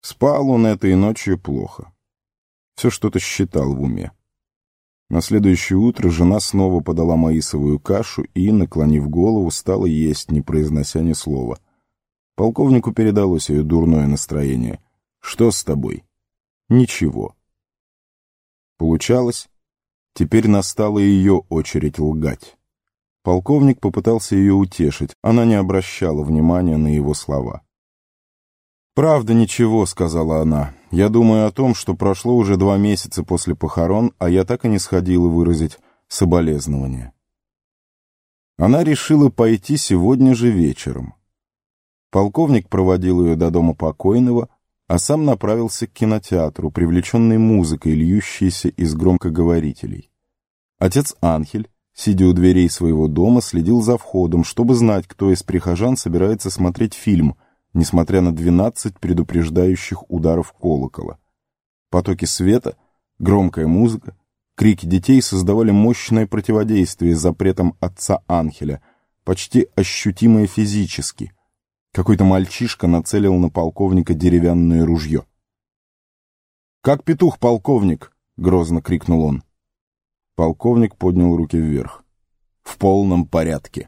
Спал он этой ночью плохо. Все что-то считал в уме. На следующее утро жена снова подала маисовую кашу и, наклонив голову, стала есть, не произнося ни слова. Полковнику передалось ее дурное настроение. «Что с тобой?» «Ничего». Получалось, теперь настала ее очередь лгать. Полковник попытался ее утешить, она не обращала внимания на его слова. «Правда, ничего», — сказала она. «Я думаю о том, что прошло уже 2 месяца после похорон, а я так и не сходила выразить соболезнования». Она решила пойти сегодня же вечером. Полковник проводил ее до дома покойного, а сам направился к кинотеатру, привлеченный музыкой, льющейся из громкоговорителей. Отец Анхель, сидя у дверей своего дома, следил за входом, чтобы знать, кто из прихожан собирается смотреть фильм, несмотря на 12 предупреждающих ударов колокола. Потоки света, громкая музыка, крики детей создавали мощное противодействие запретам отца Анхеля, почти ощутимое физически. Какой-то мальчишка нацелил на полковника деревянное ружье. «Как петух, полковник!» — грозно крикнул он. Полковник поднял руки вверх. «В полном порядке».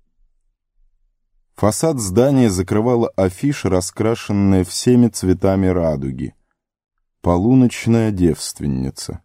Фасад здания закрывала афиша, раскрашенная всеми цветами радуги. «Полуночная девственница».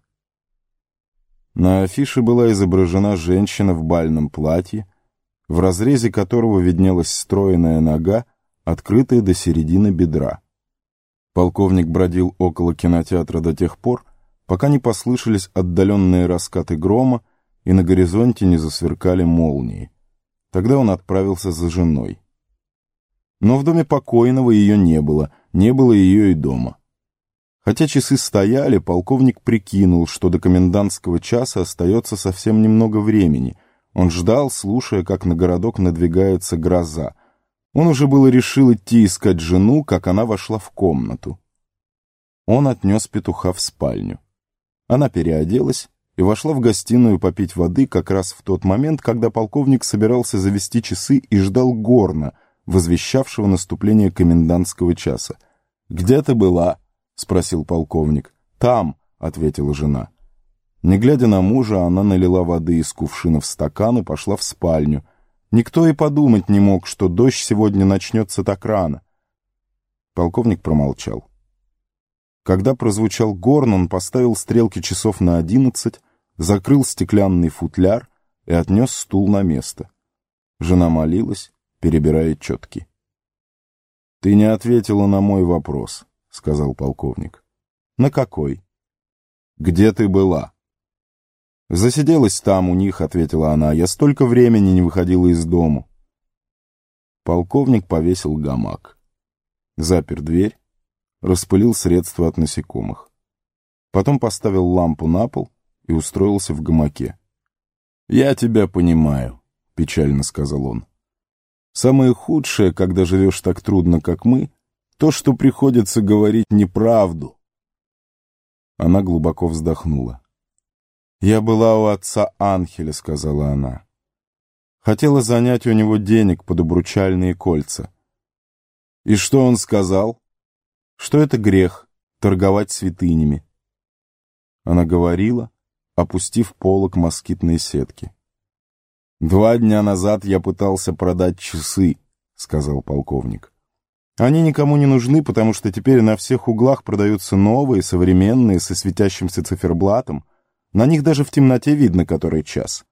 На афише была изображена женщина в бальном платье, в разрезе которого виднелась стройная нога, открытая до середины бедра. Полковник бродил около кинотеатра до тех пор, пока не послышались отдаленные раскаты грома и на горизонте не засверкали молнии. Тогда он отправился за женой. Но в доме покойного ее не было ее и дома. Хотя часы стояли, полковник прикинул, что до комендантского часа остается совсем немного времени. Он ждал, слушая, как на городок надвигается гроза. Он уже было решил идти искать жену, как она вошла в комнату. Он отнес петуха в спальню. Она переоделась и вошла в гостиную попить воды как раз в тот момент, когда полковник собирался завести часы и ждал горна, возвещавшего наступление комендантского часа. «Где ты была?» — спросил полковник. «Там», — ответила жена. Не глядя на мужа, она налила воды из кувшина в стакан и пошла в спальню. Никто и подумать не мог, что дождь сегодня начнется так рано. Полковник промолчал. Когда прозвучал горн, он поставил стрелки часов на 11, закрыл стеклянный футляр и отнес стул на место. Жена молилась, перебирая четки. «Ты не ответила на мой вопрос», — сказал полковник. «На какой?» «Где ты была?» «Засиделась там у них», — ответила она. «Я столько времени не выходила из дому». Полковник повесил гамак, запер дверь, распылил средства от насекомых. Потом поставил лампу на пол и устроился в гамаке. «Я тебя понимаю», — печально сказал он. «Самое худшее, когда живешь так трудно, как мы, то, что приходится говорить неправду». Она глубоко вздохнула. «Я была у отца Анхеля», — сказала она. «Хотела занять у него денег под обручальные кольца». «И что он сказал?» «Что это грех — торговать святынями». Она говорила, опустив полог москитной сетки. «2 дня назад я пытался продать часы», — сказал полковник. «Они никому не нужны, потому что теперь на всех углах продаются новые, современные, со светящимся циферблатом. На них даже в темноте видно, который час».